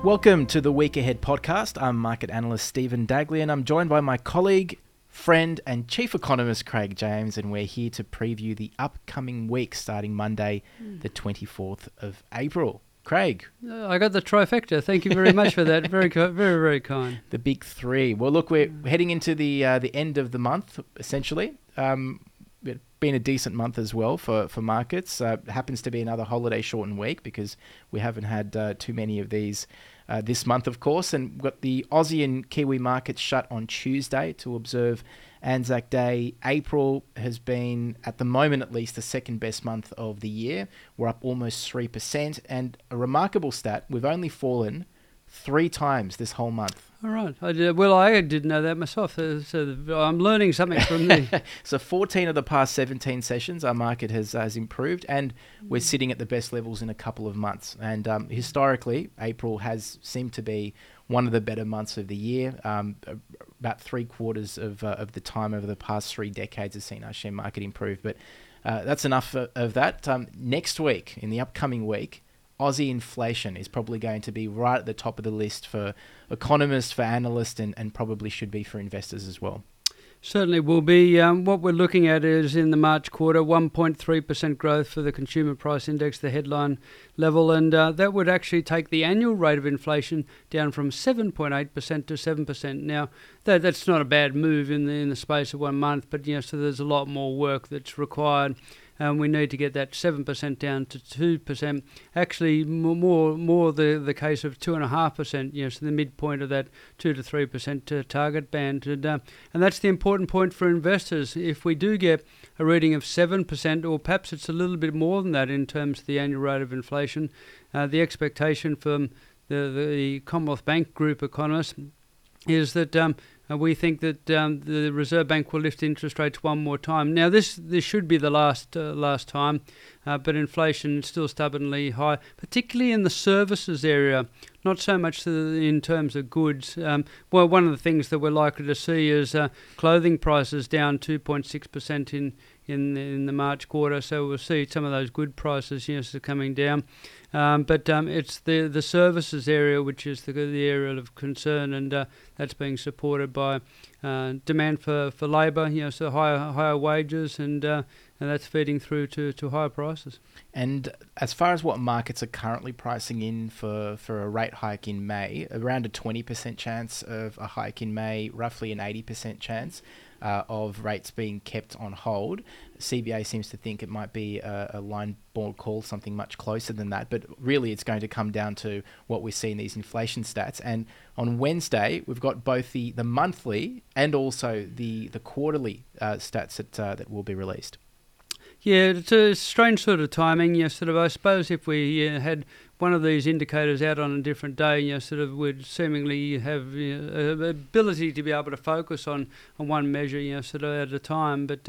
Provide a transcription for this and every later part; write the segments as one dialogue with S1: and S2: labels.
S1: Welcome to the Week Ahead podcast. I'm market analyst Stephen Dagley, and I'm joined by my colleague, friend, and chief economist Craig James, and we're here to preview the upcoming week starting Monday, the 24th of April. Craig.
S2: I got the trifecta. Thank you very much for that. Very, very kind.
S1: The big three. Well, look, we're heading into the end of the month, essentially. It's been a decent month as well for markets. It happens to be another holiday shortened week because we haven't had too many of these this month, of course. And we've got the Aussie and Kiwi markets shut on Tuesday to observe Anzac Day. April has been, at the moment at least, the second best month of the year. We're up almost 3%. And a remarkable stat, we've only fallen 3 times this whole month.
S2: All right. I didn't know that myself. So I'm learning something from you.
S1: So 14 of the past 17 sessions, our market has improved, and we're sitting at the best levels in a couple of months. And historically, April has seemed to be one of the better months of the year. About 3/4 of the time over the past 3 decades has seen our share market improve. But that's enough of that. Next week, in the upcoming week, Aussie inflation is probably going to be right at the top of the list for economists, for analysts, and probably should be for investors as well.
S2: Certainly will be. What we're looking at is in the March quarter, 1.3% growth for the consumer price index, the headline level, and that would actually take the annual rate of inflation down from 7.8% to 7%. Now, that's not a bad move in the space of 1 month, but so there's a lot more work that's required. We need to get that 7% down to 2%. Actually, more the case of 2.5%. So the midpoint of that 2 to 3% target band, and that's the important point for investors. If we do get a reading of 7%, or perhaps it's a little bit more than that in terms of the annual rate of inflation, the expectation from the Commonwealth Bank Group economists is that we think that the Reserve Bank will lift interest rates one more time. Now, this should be the last time, but inflation is still stubbornly high, particularly in the services area, not so much in terms of goods. One of the things that we're likely to see is clothing prices down 2.6% in the March quarter, so we'll see some of those good prices coming down. But it's the services area which is the area of concern, and that's being supported by demand for labour, so higher wages, and that's feeding through to higher prices.
S1: And as far as what markets are currently pricing in for a rate hike in May, around a 20% chance of a hike in May, roughly an 80% chance of rates being kept on hold. CBA seems to think it might be a line ball call, something much closer than that, but really it's going to come down to what we see in these inflation stats. And on Wednesday, we've got both the monthly and also the quarterly stats that will be released.
S2: Yeah, it's a strange sort of timing. I suppose if we had one of these indicators out on a different day, would seemingly have ability to be able to focus on one measure, at a time. But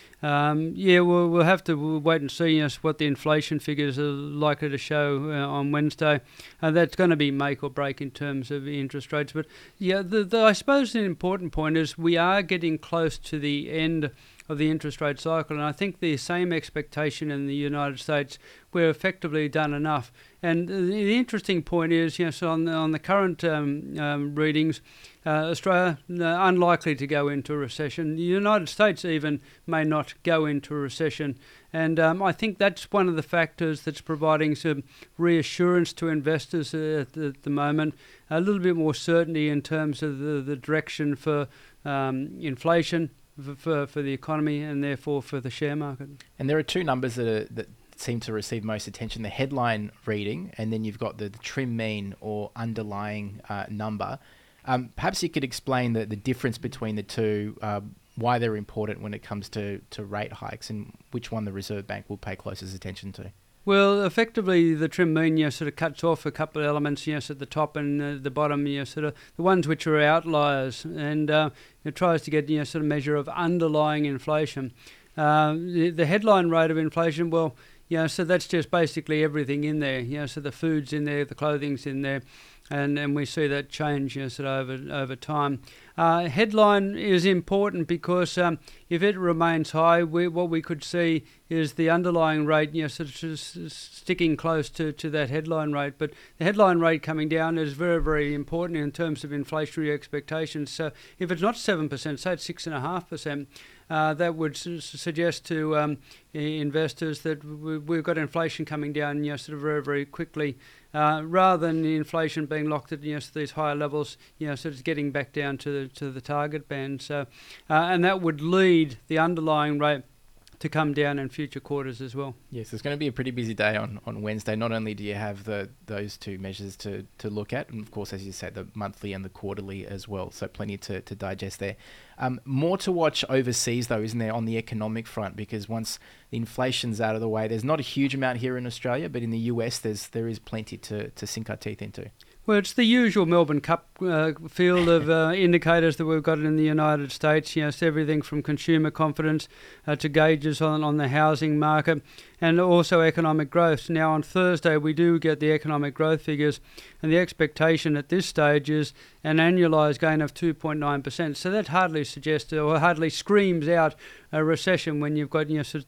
S2: we'll have to wait and see what the inflation figures are likely to show on Wednesday. That's going to be make or break in terms of interest rates. But I suppose the important point is we are getting close to the end of the interest rate cycle, and I think the same expectation in the United States, we're effectively done enough. And the interesting point is, so on the current readings, Australia unlikely to go into a recession. The United States even may not go into a recession, and I think that's one of the factors that's providing some reassurance to investors at the moment. A little bit more certainty in terms of the direction for inflation, for the economy, and therefore for the share market.
S1: And there are 2 numbers that seem to receive most attention: the headline reading, and then you've got the trim mean or underlying number. Perhaps you could explain the difference between the two, why they're important when it comes to rate hikes, and which one the Reserve Bank will pay closest attention to.
S2: Well, effectively, the trim mean cuts off a couple of elements at the top and the bottom, the ones which are outliers, and it tries to get measure of underlying inflation. The headline rate of inflation, so that's just basically everything in there. So the food's in there, the clothing's in there, and we see that change sort of over time. Headline is important because if it remains high, what we could see is the underlying rate, sort of sticking close to that headline rate. But the headline rate coming down is very, very important in terms of inflationary expectations. So if it's not 7%, say it's 6.5%, that would suggest to investors that we've got inflation coming down, sort of very, very quickly, rather than the inflation being locked at these higher levels, sort of getting back down to the target band. So, and that would lead the underlying rate to come down in future quarters as well.
S1: Yes, it's going to be a pretty busy day on Wednesday. Not only do you have those two measures to look at, and of course, as you said, the monthly and the quarterly as well. So plenty to digest there. More to watch overseas, though, isn't there, on the economic front? Because once the inflation's out of the way, there's not a huge amount here in Australia, but in the US, there is plenty to sink our teeth into.
S2: Well, it's the usual Melbourne Cup field of indicators that we've got in the United States. It's everything from consumer confidence to gauges on the housing market and also economic growth. Now, on Thursday, we do get the economic growth figures, and the expectation at this stage is an annualised gain of 2.9%. So that hardly suggests or hardly screams out a recession when you've got sort of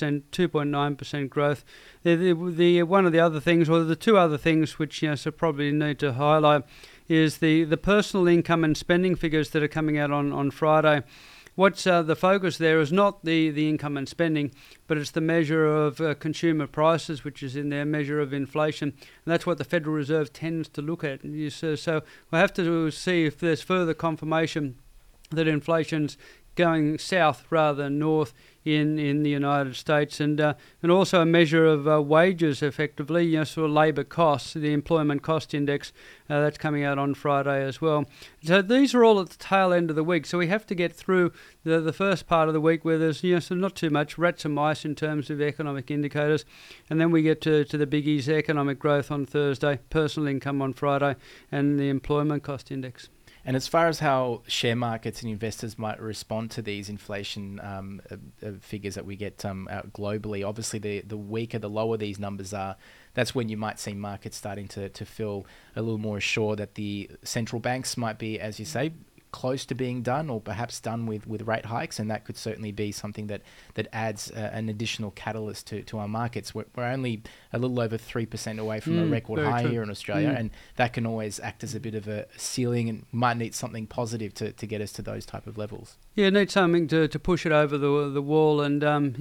S2: 2.9% growth. The one of the other things, or the two other things which so probably need to highlight, is the personal income and spending figures that are coming out on Friday. What's the focus there is not the income and spending, but it's the measure of consumer prices, which is in their measure of inflation. And that's what the Federal Reserve tends to look at. So we'll have to see if there's further confirmation that inflation's going south rather than north in the United States, and also a measure of wages, effectively, sort of labour costs, the employment cost index, that's coming out on Friday as well. So these are all at the tail end of the week, so we have to get through the first part of the week where there's so not too much rats and mice in terms of economic indicators, and then we get to the biggies: economic growth on Thursday, personal income on Friday, and the employment cost index.
S1: And as far as how share markets and investors might respond to these inflation figures that we get out globally, obviously the weaker, the lower these numbers are, that's when you might see markets starting to feel a little more assured that the central banks might be, as you say, close to being done, or perhaps done with rate hikes, and that could certainly be something that adds an additional catalyst to our markets. We're only a little over 3% away from a record high here in Australia, and that can always act as a bit of a ceiling, and might need something positive to get us to those type of levels.
S2: Yeah, need something to push it over the wall, and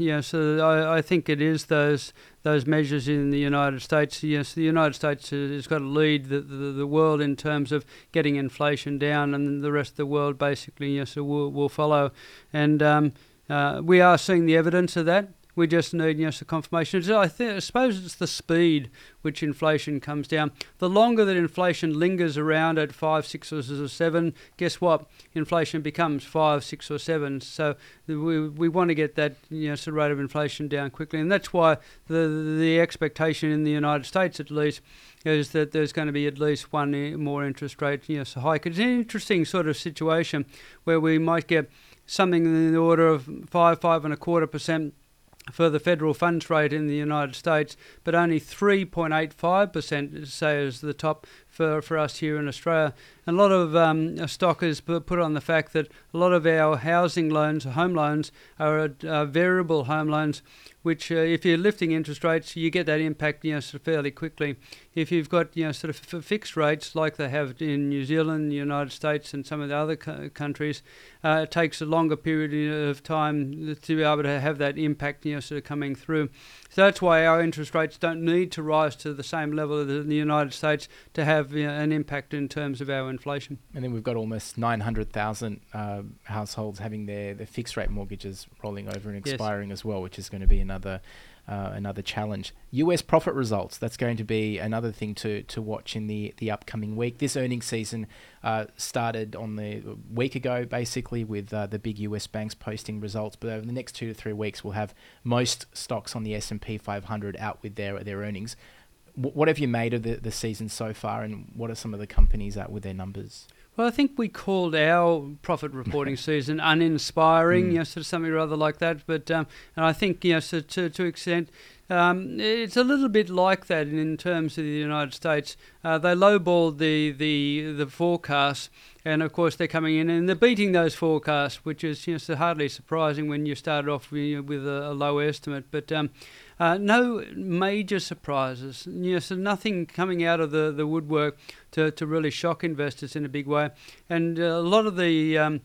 S2: so I think it is those measures in the United States. Yes, the United States has got to lead the world in terms of getting inflation down, and the rest of the world basically will follow. And we are seeing the evidence of that. We just need some confirmation. I suppose it's the speed which inflation comes down. The longer that inflation lingers around at 5, 6 or 7, guess what? Inflation becomes 5, 6 or 7. So we want to get that sort of rate of inflation down quickly, and that's why the expectation in the United States, at least, is that there's going to be at least one more interest rate hike. It's an interesting sort of situation where we might get something in the order of 5.25% for the federal funds rate in the United States, but only 3.85%, say, is the top for us here in Australia. And a lot of stock is put on the fact that a lot of our housing loans, home loans, are variable home loans, which if you're lifting interest rates, you get that impact sort of fairly quickly. If you've got sort of fixed rates like they have in New Zealand, the United States, and some of the other countries, it takes a longer period of time to be able to have that impact sort of coming through. So that's why our interest rates don't need to rise to the same level as in the United States to have an impact in terms of our inflation.
S1: And then we've got almost 900,000 households having their fixed rate mortgages rolling over and expiring as well, which is going to be another challenge. US profit results, that's going to be another thing to watch in the upcoming week. This earnings season started on the week ago, basically, with the big US banks posting results, but over the next 2 to 3 weeks, we'll have most stocks on the S&P 500 out with their earnings. What have you made of the season so far, and what are some of the companies out with their numbers?
S2: Well, I think we called our profit reporting season uninspiring, sort of something rather like that. But and I think, so to extent, it's a little bit like that in terms of the United States. They lowballed the forecasts, and of course they're coming in and they're beating those forecasts, which is so hardly surprising when you started off with a low estimate. But no major surprises. So nothing coming out of the woodwork to really shock investors in a big way. And a lot of the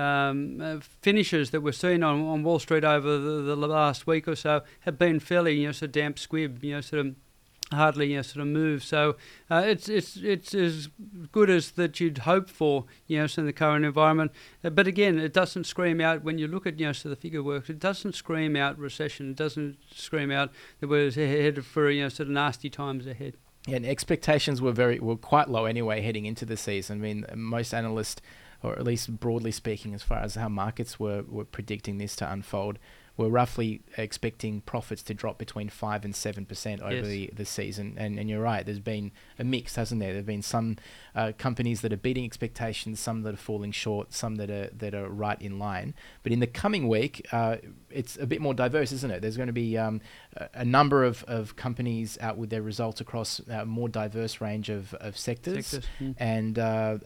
S2: finishes that we're seeing on Wall Street over the last week or so have been fairly sort of damp squib, sort of hardly sort of move. So it's as good as that you'd hope for, so in the current environment. But again, it doesn't scream out when you look at so the figure works. It doesn't scream out recession. It doesn't scream out that we're headed for sort of nasty times ahead.
S1: Yeah, and expectations were quite low anyway heading into the season. I mean, most analysts, or at least broadly speaking, as far as how markets were predicting this to unfold, we're roughly expecting profits to drop between 5 and 7% over the season. And you're right, there's been a mix, hasn't there? There have been some companies that are beating expectations, some that are falling short, some that are right in line. But in the coming week, it's a bit more diverse, isn't it? There's going to be a number of companies out with their results across a more diverse range of sectors. And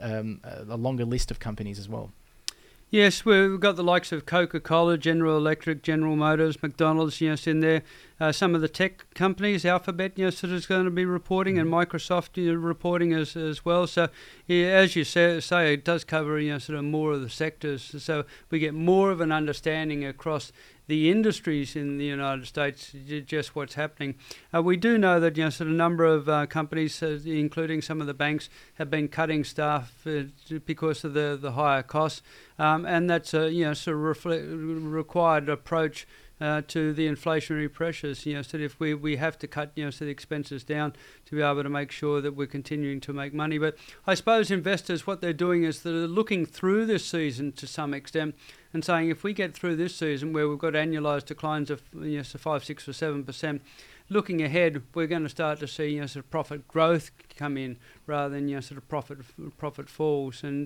S1: a longer list of companies as well.
S2: Yes, we've got the likes of Coca-Cola, General Electric, General Motors, McDonald's, in there. Some of the tech companies, Alphabet, sort of is going to be reporting, and Microsoft reporting as well. So, as you say, it does cover, sort of more of the sectors. So we get more of an understanding across the industries in the United States, just what's happening. We do know that sort of a number of companies, including some of the banks, have been cutting staff because of the higher costs, and that's a sort of required approach to the inflationary pressures. So if we have to cut so the expenses down to be able to make sure that we're continuing to make money. But I suppose investors, what they're doing is they're looking through this season to some extent and saying, if we get through this season where we've got annualised declines of 5, 6 or 7%, looking ahead, we're going to start to see sort of profit growth come in rather than sort of profit falls, and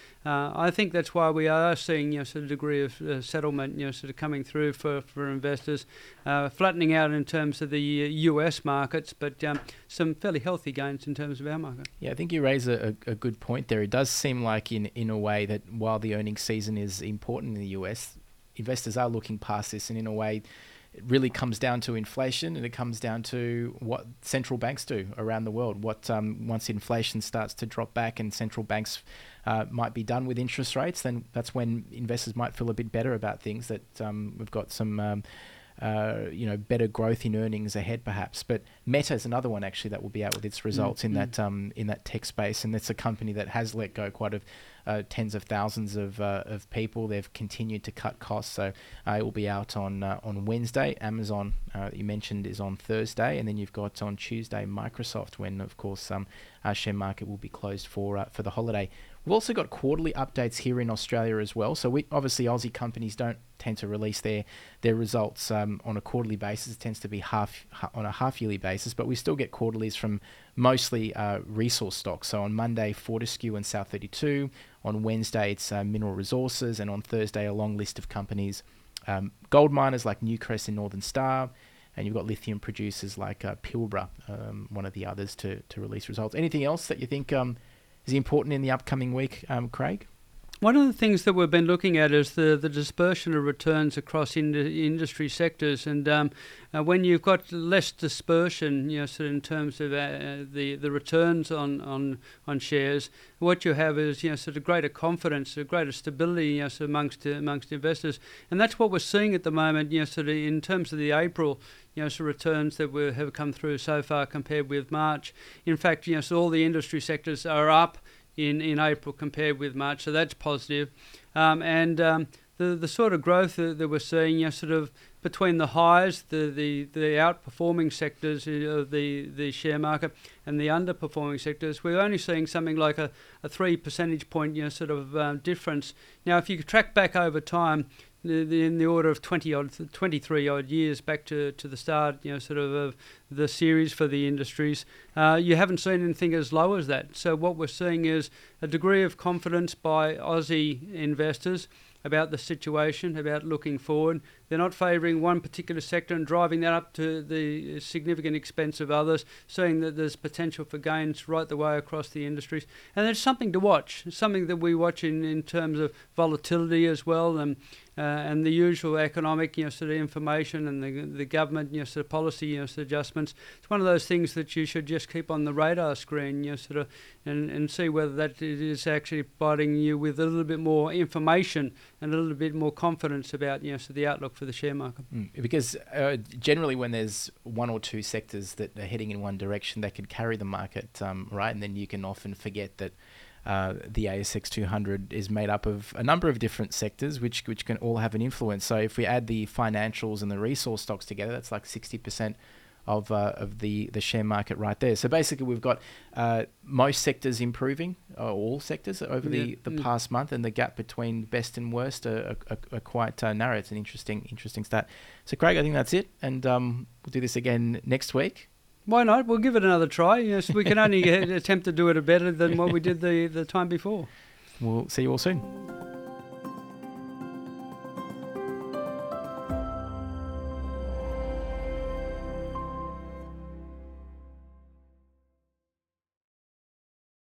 S2: I think that's why we are seeing sort of degree of settlement sort of coming through for investors, flattening out in terms of the US markets, but some fairly healthy gains in terms of our market.
S1: Yeah, I think you raise a good point there. It does seem like in a way that while the earnings season is important in the US, investors are looking past this, and in a way it really comes down to inflation, and it comes down to what central banks do around the world. What once inflation starts to drop back and central banks might be done with interest rates, then that's when investors might feel a bit better about things, that we've got some better growth in earnings ahead perhaps. But Meta is another one actually that will be out with its results in that tech space, and that's a company that has let go quite tens of thousands of people. They've continued to cut costs, so it will be out on Wednesday. Amazon, you mentioned, is on Thursday, and then you've got on Tuesday Microsoft, when of course our share market will be closed for the holiday. We've also got quarterly updates here in Australia as well. So obviously Aussie companies don't tend to release their results on a quarterly basis. It tends to be on a half-yearly basis, but we still get quarterlies from mostly resource stocks. So on Monday, Fortescue and South32. On Wednesday, it's Mineral Resources, and on Thursday, a long list of companies, gold miners like Newcrest and Northern Star, and you've got lithium producers like Pilbara, one of the others, to release results. Anything else that you think is important in the upcoming week, Craig?
S2: One of the things that we've been looking at is the dispersion of returns across industry sectors, and when you've got less dispersion, sort of in terms of the returns on shares, what you have is sort of greater confidence, greater stability, sort of amongst investors, and that's what we're seeing at the moment. Sort of in terms of the April, sort of returns that have come through so far compared with March. In fact, so all the industry sectors are up in April compared with March, so that's positive. And the sort of growth that we're seeing, sort of between the highs, the outperforming sectors of the share market, and the underperforming sectors, we're only seeing something like a 3 percentage point sort of difference. Now, if you track back over time, in the order of 23 odd years back to the start, sort of the series for the industries, you haven't seen anything as low as that. So what we're seeing is a degree of confidence by Aussie investors about the situation, about looking forward. They're not favouring one particular sector and driving that up to the significant expense of others, seeing that there's potential for gains right the way across the industries. And there's something to watch, something that we watch in terms of volatility as well, and the usual economic, sort of information and the government, sort of policy, sort of adjustments. It's one of those things that you should just keep on the radar screen, sort of, and see whether that is actually providing you with a little bit more information and a little bit more confidence about, sort of the outlook for the share market.
S1: Because generally when there's one or two sectors that are heading in one direction, they can carry the market, right? And then you can often forget that the ASX 200 is made up of a number of different sectors which can all have an influence. So if we add the financials and the resource stocks together, that's like 60% of the share market right there. So basically we've got most sectors improving, all sectors over the past month, and the gap between best and worst are quite narrow. It's an interesting stat. So Craig, I think that's it, and we'll do this again next week.
S2: Why not? We'll give it another try. Yes, we can only attempt to do it better than what we did the time before.
S1: We'll see you all soon.